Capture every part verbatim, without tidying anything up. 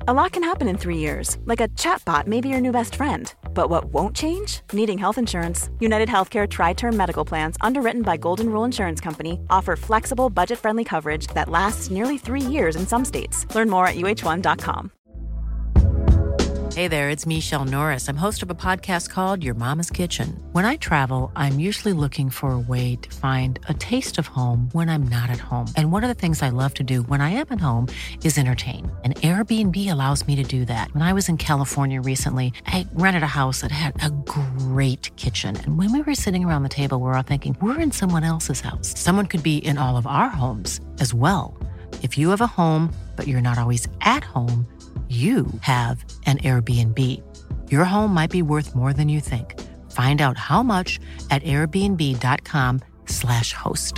A lot can happen in three years, like a chatbot may be your new best friend. But what won't change? Needing health insurance. United Healthcare Tri-Term Medical Plans, underwritten by Golden Rule Insurance Company, offer flexible, budget-friendly coverage that lasts nearly three years in some states. Learn more at U H one dot com. Hey there, it's Michelle Norris. I'm host of a podcast called Your Mama's Kitchen. When I travel, I'm usually looking for a way to find a taste of home when I'm not at home. And one of the things I love to do when I am at home is entertain. And Airbnb allows me to do that. When I was in California recently, I rented a house that had a great kitchen. And when we were sitting around the table, we were all thinking, we're in someone else's house. Someone could be in all of our homes as well. If you have a home, but you're not always at home, you have an Airbnb. Your home might be worth more than you think. Find out how much at airbnb.com slash host.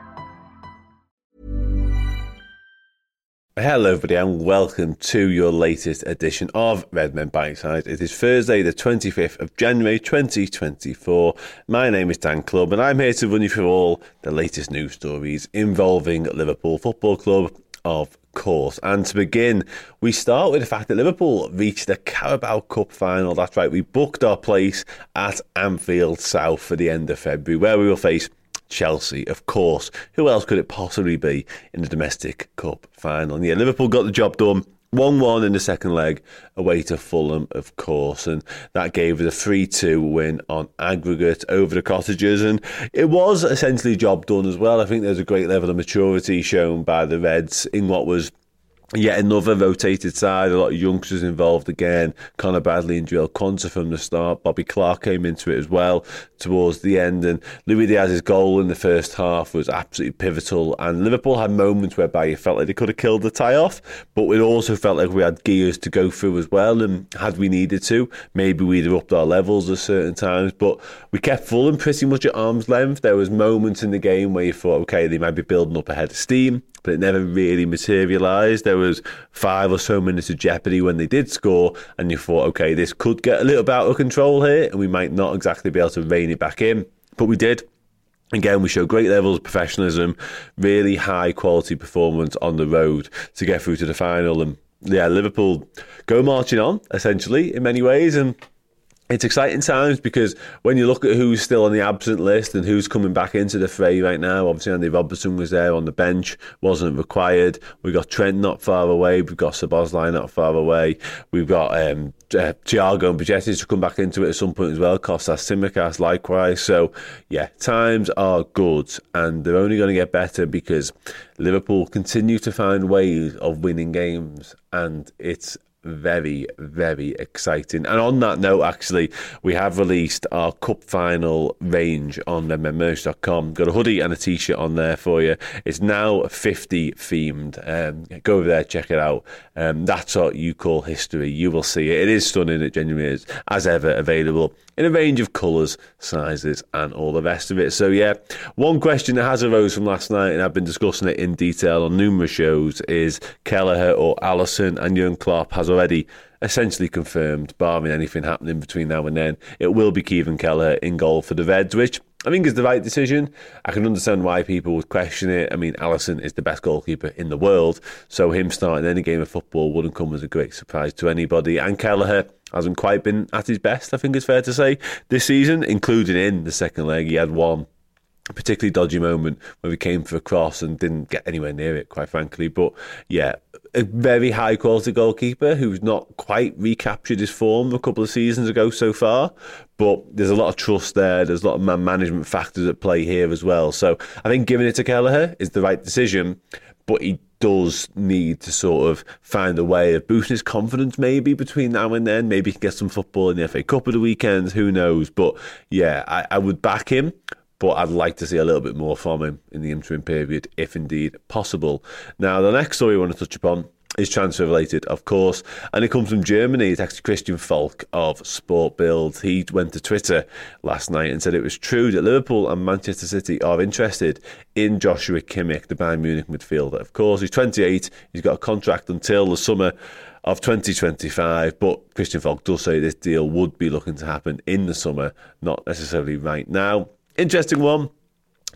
Hello everybody and welcome to your latest edition of Redmen Bitesize. It is Thursday the twenty-fifth of January twenty twenty-four. My name is Dan Clubb and I'm here to run you through all the latest news stories involving Liverpool Football Club, of course. And to begin, we start with the fact that Liverpool reached the Carabao Cup final. That's right, we booked our place at Anfield South for the end of February, where we will face Chelsea, of course. Who else could it possibly be in the domestic cup final? And yeah, Liverpool got the job done. one one in the second leg away to Fulham, of course, and that gave us a three two win on aggregate over the Cottagers, and it was essentially job done as well. I think there's a great level of maturity shown by the Reds in what was yet another rotated side, a lot of youngsters involved again. Conor Bradley and Joel Quanta from the start. Bobby Clark came into it as well towards the end, and Luis Diaz's goal in the first half was absolutely pivotal, and Liverpool had moments whereby you felt like they could have killed the tie off, but it also felt like we had gears to go through as well, and had we needed to, maybe we'd have upped our levels at certain times, but we kept Fulham pretty much at arm's length. There was moments in the game where you thought, okay, they might be building up a head of steam, but it never really materialised. There was five or so minutes of jeopardy when they did score, and you thought, okay, this could get a little bit out of control here, and we might not exactly be able to rein it back in. But we did. Again, we showed great levels of professionalism, really high quality performance on the road to get through to the final. And yeah, Liverpool go marching on, essentially, in many ways, and it's exciting times because when you look at who's still on the absent list and who's coming back into the fray right now, obviously Andy Robertson was there on the bench, wasn't required. We've got Trent not far away. We've got Szoboszlai not far away. We've got um, uh, Thiago and Bajcetic to come back into it at some point as well. Kostas Tsimikas likewise. So, yeah, times are good and they're only going to get better because Liverpool continue to find ways of winning games, and it's very, very exciting. And on that note, actually, we have released our cup final range on redmen merch dot com. Got a hoodie and a t-shirt on there for you. It's now fifty themed. Um, go over there, check it out. Um, that's what you call history. You will see it. It is stunning. It genuinely is, as ever, available in a range of colours, sizes, and all the rest of it. So yeah, one question that has arose from last night, and I've been discussing it in detail on numerous shows, is Kelleher or Alisson, and Jurgen Klopp has already essentially confirmed, barring anything happening between now and then, it will be Kevin Kelleher in goal for the Reds, which I think is the right decision. I can understand why people would question it. I mean, Alisson is the best goalkeeper in the world, so him starting any game of football wouldn't come as a great surprise to anybody. And Kelleher hasn't quite been at his best, I think it's fair to say, this season, including in the second leg. He had one particularly dodgy moment where he came for a cross and didn't get anywhere near it, quite frankly. But yeah, a very high quality goalkeeper who's not quite recaptured his form a couple of seasons ago so far, but there's a lot of trust there, there's a lot of man management factors at play here as well. So I think giving it to Kelleher is the right decision, but he does need to sort of find a way of boosting his confidence maybe between now and then. Maybe he can get some football in the F A Cup of the weekends, who knows. But yeah, I, I would back him, but I'd like to see a little bit more from him in the interim period, if indeed possible. Now, the next story I want to touch upon is transfer related, of course, and it comes from Germany. It's actually Christian Falk of Sport Bild. He went to Twitter last night and said it was true that Liverpool and Manchester City are interested in Joshua Kimmich, the Bayern Munich midfielder. Of course, he's twenty-eight. He's got a contract until the summer of twenty twenty-five, but Christian Falk does say this deal would be looking to happen in the summer, not necessarily right now. Interesting one.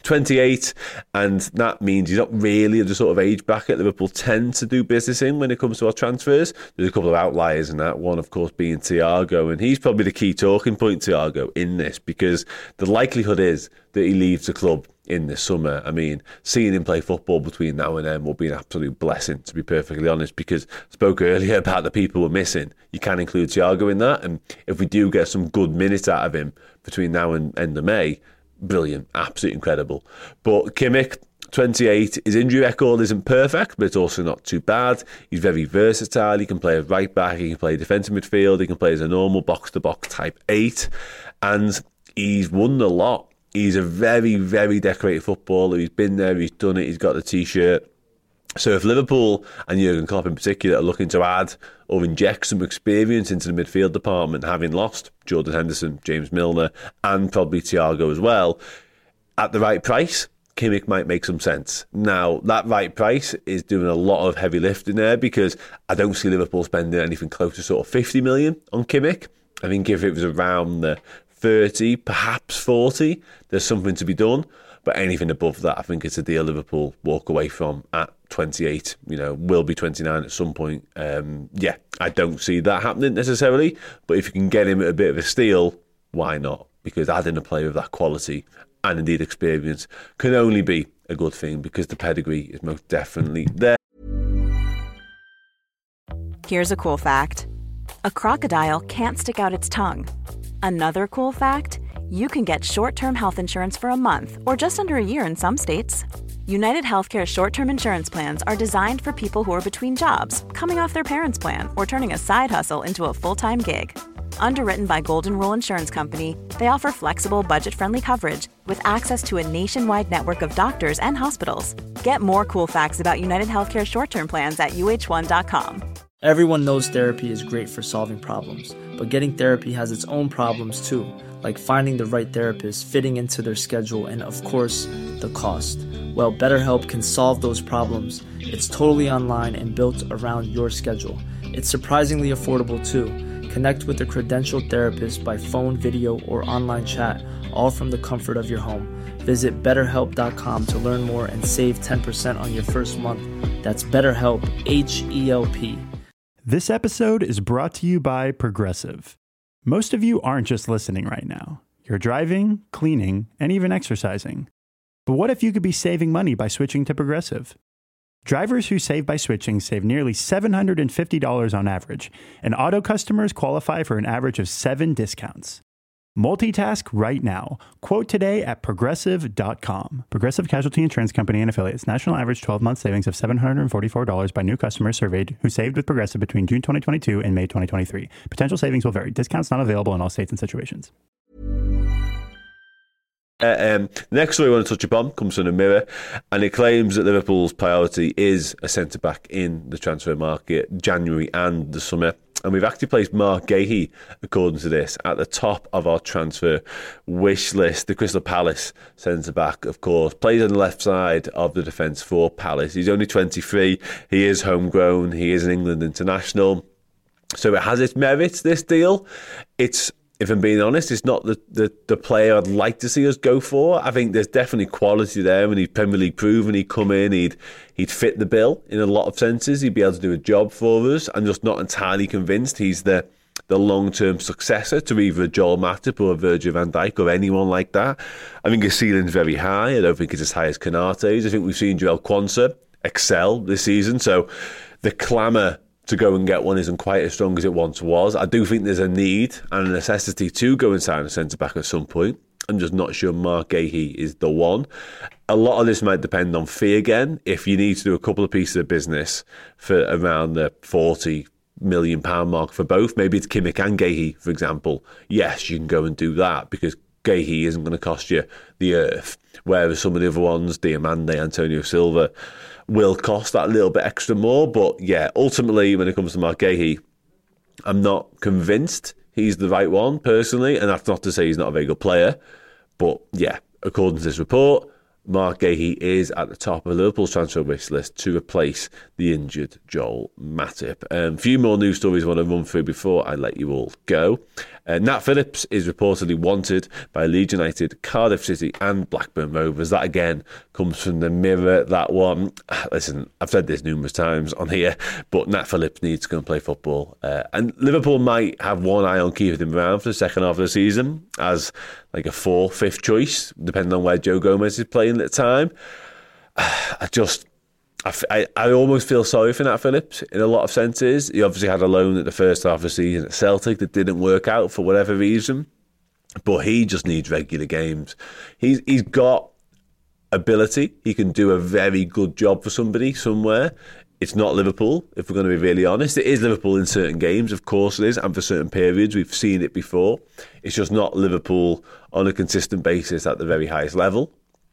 twenty-eight, and that means he's not really the sort of age bracket Liverpool tend to do business in when it comes to our transfers. There's a couple of outliers in that, one of course being Thiago, and he's probably the key talking point, Thiago, in this, because the likelihood is that he leaves the club in the summer. I mean, seeing him play football between now and then will be an absolute blessing, to be perfectly honest, because I spoke earlier about the people we're missing. You can include Thiago in that, and if we do get some good minutes out of him between now and end of May, brilliant, absolutely incredible. But Kimmich, twenty-eight, his injury record isn't perfect, but it's also not too bad. He's very versatile. He can play as right back, he can play defensive midfield, he can play as a normal box-to-box type eight, and he's won a lot. He's a very, very decorated footballer. He's been there, he's done it, he's got the T-shirt. So if Liverpool and Jurgen Klopp in particular are looking to add or inject some experience into the midfield department, having lost Jordan Henderson, James Milner, and probably Thiago as well, at the right price, Kimmich might make some sense. Now, that right price is doing a lot of heavy lifting there, because I don't see Liverpool spending anything close to sort of fifty million on Kimmich. I think if it was around the thirty, perhaps forty, there's something to be done. But anything above that, I think it's a deal Liverpool walk away from at twenty-eight. You know, will be twenty-nine at some point. Um, yeah, I don't see that happening necessarily. But if you can get him at a bit of a steal, why not? Because adding a player of that quality and indeed experience can only be a good thing, because the pedigree is most definitely there. Here's a cool fact. A crocodile can't stick out its tongue. Another cool fact, you can get short-term health insurance for a month or just under a year in some states. United Healthcare short-term insurance plans are designed for people who are between jobs, coming off their parents' plan, or turning a side hustle into a full-time gig. Underwritten by Golden Rule Insurance Company, they offer flexible, budget-friendly coverage with access to a nationwide network of doctors and hospitals. Get more cool facts about United Healthcare short-term plans at U H one dot com. Everyone knows therapy is great for solving problems, but getting therapy has its own problems too, like finding the right therapist, fitting into their schedule, and of course, the cost. Well, BetterHelp can solve those problems. It's totally online and built around your schedule. It's surprisingly affordable too. Connect with a credentialed therapist by phone, video, or online chat, all from the comfort of your home. Visit better help dot com to learn more and save ten percent on your first month. That's BetterHelp, H E L P. This episode is brought to you by Progressive. Most of you aren't just listening right now. You're driving, cleaning, and even exercising. But what if you could be saving money by switching to Progressive? Drivers who save by switching save nearly seven hundred fifty dollars on average, and auto customers qualify for an average of seven discounts. Multitask right now. Quote today at progressive dot com. Progressive Casualty Insurance Company and Affiliates. National average twelve-month savings of seven hundred forty-four dollars by new customers surveyed who saved with Progressive between June twenty twenty-two and May twenty twenty-three. Potential savings will vary. Discounts not available in all states and situations. Uh, um, the next story I want to touch upon comes from the Mirror, and it claims that Liverpool's priority is a centre-back in the transfer market, January and the summer. And we've actually placed Marc Guéhi, according to this, at the top of our transfer wish list. The Crystal Palace centre-back, of course, plays on the left side of the defence for Palace. He's only twenty-three. He is homegrown. He is an England international. So it has its merits, this deal. It's, if I'm being honest, it's not the, the, the player I'd like to see us go for. I think there's definitely quality there, and he's Premier League proven. He'd come in, he'd he'd fit the bill in a lot of senses. He'd be able to do a job for us. I'm just not entirely convinced he's the the long-term successor to either a Joel Matip or a Virgil van Dijk or anyone like that. I think his ceiling's very high. I don't think it's as high as Konate's. I think we've seen Joel Quansah excel this season. So the clamour to go and get one isn't quite as strong as it once was. I do think there's a need and a necessity to go and sign a centre-back at some point. I'm just not sure Marc Guéhi is the one. A lot of this might depend on fee again. If you need to do a couple of pieces of business for around the forty million pounds mark for both, maybe it's Kimmich and Guéhi, for example, yes, you can go and do that, because Guéhi isn't going to cost you the earth, whereas some of the other ones, Diamande, Antonio Silva, will cost that little bit extra more. But yeah, ultimately, when it comes to Marc Guéhi, I'm not convinced he's the right one, personally, and that's not to say he's not a very good player. But yeah, according to this report, Mark Gahey is at the top of Liverpool's transfer wish list to replace the injured Joel Matip. A um, few more news stories I want to run through before I let you all go. Uh, Nat Phillips is reportedly wanted by Leeds United, Cardiff City and Blackburn Rovers. That again comes from the Mirror, that one. Listen, I've said this numerous times on here, but Nat Phillips needs to go and play football. Uh, and Liverpool might have one eye on keeping him around for the second half of the season as like a fourth, fifth choice, depending on where Joe Gomez is playing at the time. I just... I, I almost feel sorry for Nat Phillips in a lot of senses. He obviously had a loan at the first half of the season at Celtic that didn't work out for whatever reason, but he just needs regular games. He's he's got ability. He can do a very good job for somebody somewhere. It's not Liverpool, if we're going to be really honest. It is Liverpool in certain games, of course it is, and for certain periods. We've seen it before. It's just not Liverpool on a consistent basis at the very highest level.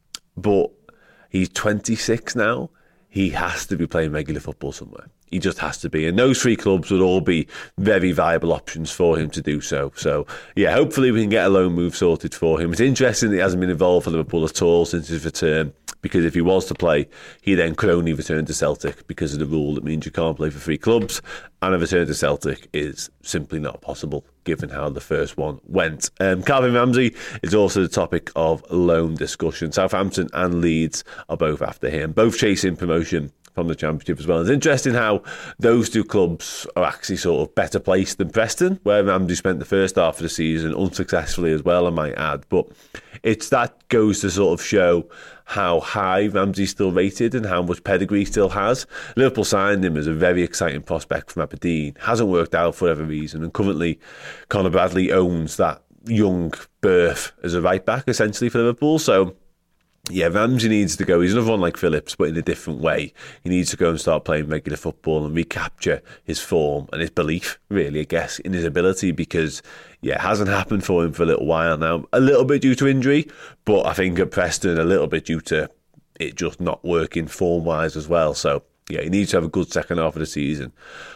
But he's twenty-six now. He has to be playing regular football somewhere. He just has to be. And those three clubs would all be very viable options for him to do so. So, yeah, hopefully we can get a loan move sorted for him. It's interesting that he hasn't been involved for Liverpool at all since his return, because if he was to play, he then could only return to Celtic because of the rule that means you can't play for three clubs. And a return to Celtic is simply not possible, given how the first one went. Um, Calvin Ramsey is also the topic of loan discussion. Southampton and Leeds are both after him, both chasing promotion from the Championship as well. It's interesting how those two clubs are actually sort of better placed than Preston, where Ramsey spent the first half of the season unsuccessfully as well, I might add. But it's that goes to sort of show how high Ramsey's still rated and how much pedigree he still has. Liverpool signed him as a very exciting prospect from Aberdeen. Hasn't worked out for whatever reason, and currently Conor Bradley owns that young berth as a right back essentially for Liverpool. So yeah, Ramsey needs to go. He's another one like Phillips, but in a different way. He needs to go and start playing regular football and recapture his form and his belief, really, I guess, in his ability, because, yeah, it hasn't happened for him for a little while now. A little bit due to injury, but I think at Preston, a little bit due to it just not working form-wise as well. So, yeah, he needs to have a good second half of the season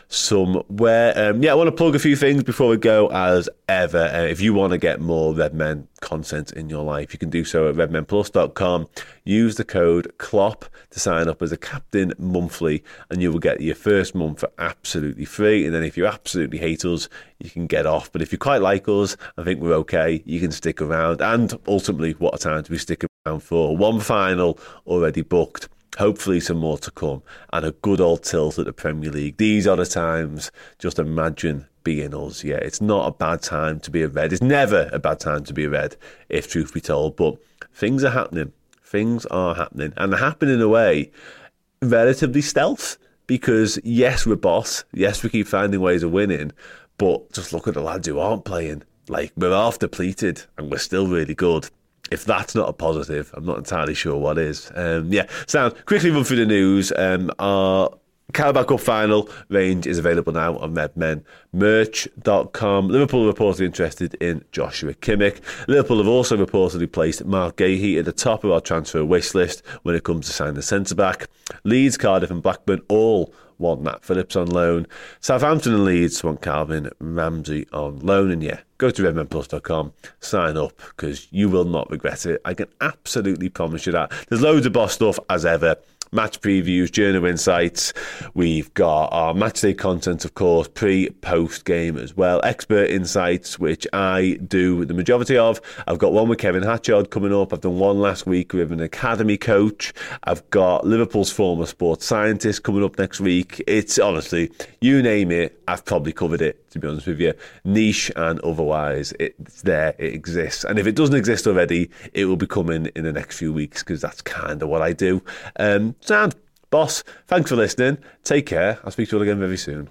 somewhere. Um, yeah, I want to plug a few things before we go, as ever. Uh, if you want to get more Redmen content in your life, you can do so at redmen plus dot com. Use the code CLOP to sign up as a Captain Monthly, and you will get your first month for absolutely free. And then if you absolutely hate us, you can get off. But if you quite like us, I think we're okay, you can stick around. And ultimately, what a time to be sticking around for. One final already booked. Hopefully some more to come, and a good old tilt at the Premier League. These are the times. Just imagine being us. Yeah, it's not a bad time to be a Red. It's never a bad time to be a Red, if truth be told. But things are happening. Things are happening. And they're happening in a way relatively stealth. Because, yes, we're boss. Yes, we keep finding ways of winning. But just look at the lads who aren't playing. Like, we're half depleted, and we're still really good. If that's not a positive, I'm not entirely sure what is. Um, yeah, so quickly run through the news. Um, our Carabao Cup final range is available now on redmen merch dot com. Liverpool are reportedly interested in Joshua Kimmich. Liverpool have also reportedly placed Mark Gahey at the top of our transfer wish list when it comes to signing a centre-back. Leeds, Cardiff and Blackburn all want Nat Phillips on loan. Southampton and Leeds want Calvin Ramsey on loan. And yeah, go to redmen plus dot com, sign up, because you will not regret it. I can absolutely promise you that. There's loads of boss stuff as ever. Match previews, journal insights. We've got our matchday content, of course, pre, post game as well. Expert insights, which I do the majority of. I've got one with Kevin Hatchard coming up. I've done one last week with an academy coach. I've got Liverpool's former sports scientist coming up next week. It's honestly, you name it, I've probably covered it, to be honest with you. Niche and otherwise, it's there, it exists. And if it doesn't exist already, it will be coming in the next few weeks, because that's kind of what I do. Um, Sound. Boss, thanks for listening. Take care. I'll speak to you all again very soon.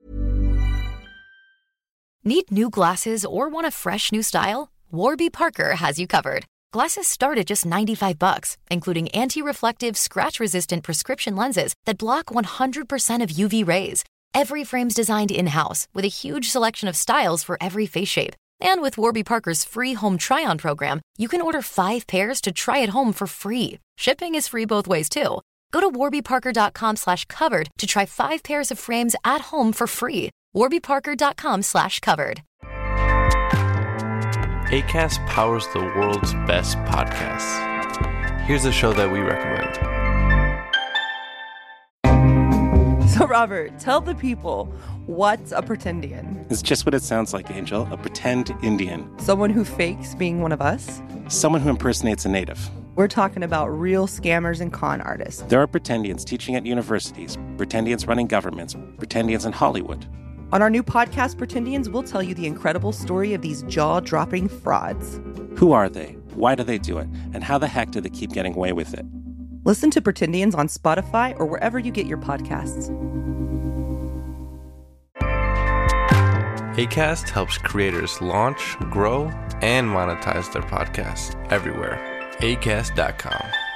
Need new glasses or want a fresh new style? Warby Parker has you covered. Glasses start at just ninety-five bucks, including anti-reflective, scratch-resistant prescription lenses that block one hundred percent of U V rays. Every frame's designed in-house with a huge selection of styles for every face shape. And with Warby Parker's free home try-on program, you can order five pairs to try at home for free. Shipping is free both ways, too. Go to warbyparker.com slash covered to try five pairs of frames at home for free. warbyparker.com slash covered. Acast powers the world's best podcasts. here's a show that we recommend. So, Robert, tell the people, what's a pretendian? It's just what it sounds like, Angel. A pretend Indian. Someone who fakes being one of us? Someone who impersonates a native. We're talking about real scammers and con artists. There are pretendians teaching at universities, pretendians running governments, pretendians in Hollywood. On our new podcast, Pretendians, we'll tell you the incredible story of these jaw-dropping frauds. Who are they? Why do they do it? And how the heck do they keep getting away with it? Listen to Pretendians on Spotify or wherever you get your podcasts. Acast helps creators launch, grow, and monetize their podcasts everywhere. acast dot com.